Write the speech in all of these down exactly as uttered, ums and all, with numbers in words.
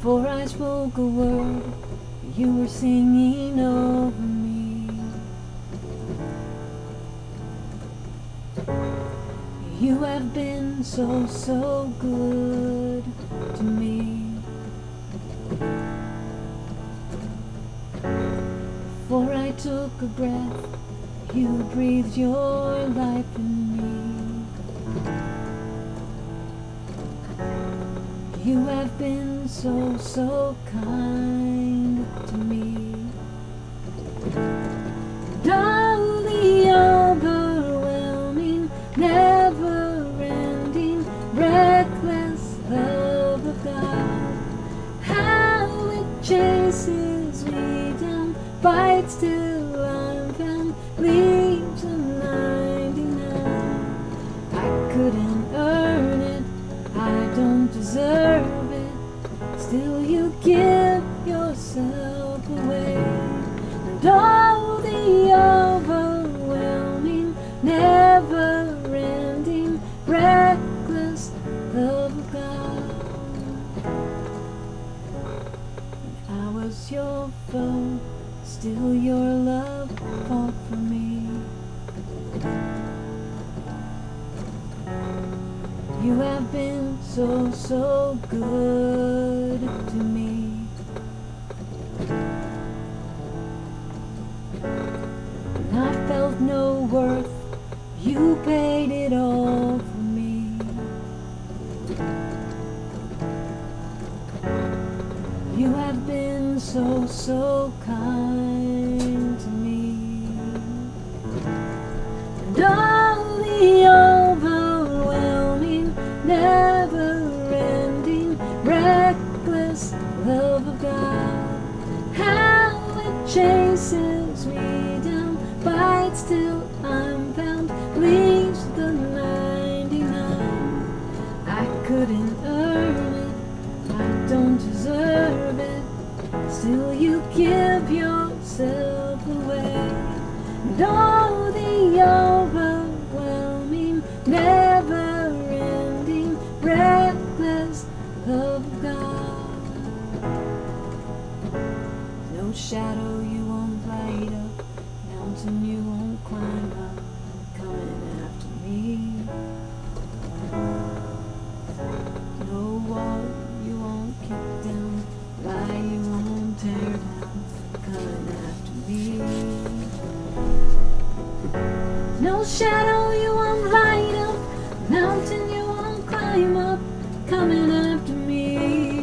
Before I spoke a word, you were singing over me. You have been so, so good to me. Before I took a breath, you breathed your life in me. You have been so, so kind to me. And all the overwhelming, never-ending, reckless love of God, how it chases me down, bites till I'm found, leaves a ninety-nine. I couldn't earn it, I don't deserve it, still you give yourself away. And all the overwhelming, never-ending, reckless love of God. When I was your foe, still your love fought for me. You have been so, so good to me. When I felt no worth, you paid it all for me. You have been so, so kind to me. And all the overwhelming, never-ending, reckless love of God, how it chases me down, bites till I'm found, leaves the ninety-nine. I couldn't earn it, I don't deserve it, still you give yourself away. And all the overwhelming, never-ending, reckless love of God. No shadow you won't light up, mountain you won't climb up, coming after me. No wall you won't kick down, lie you won't tear down, coming after me. No shadow you won't light up, mountain you won't climb up, coming after me.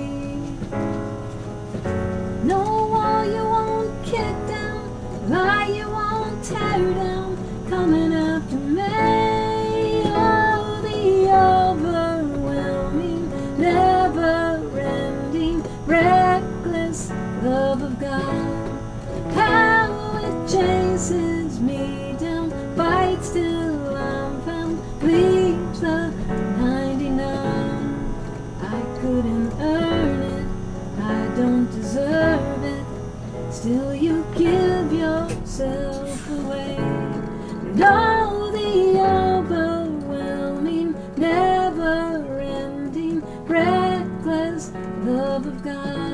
No wall you won't kick down, lie you won't tear down, coming after me. Oh, the overwhelming, never-ending, reckless love of God, how it chases me down, bites till I'm found, leaves the ninety-nine. I couldn't earn it, I don't deserve it, still you give yourself away. And all the overwhelming, never-ending, reckless love of God.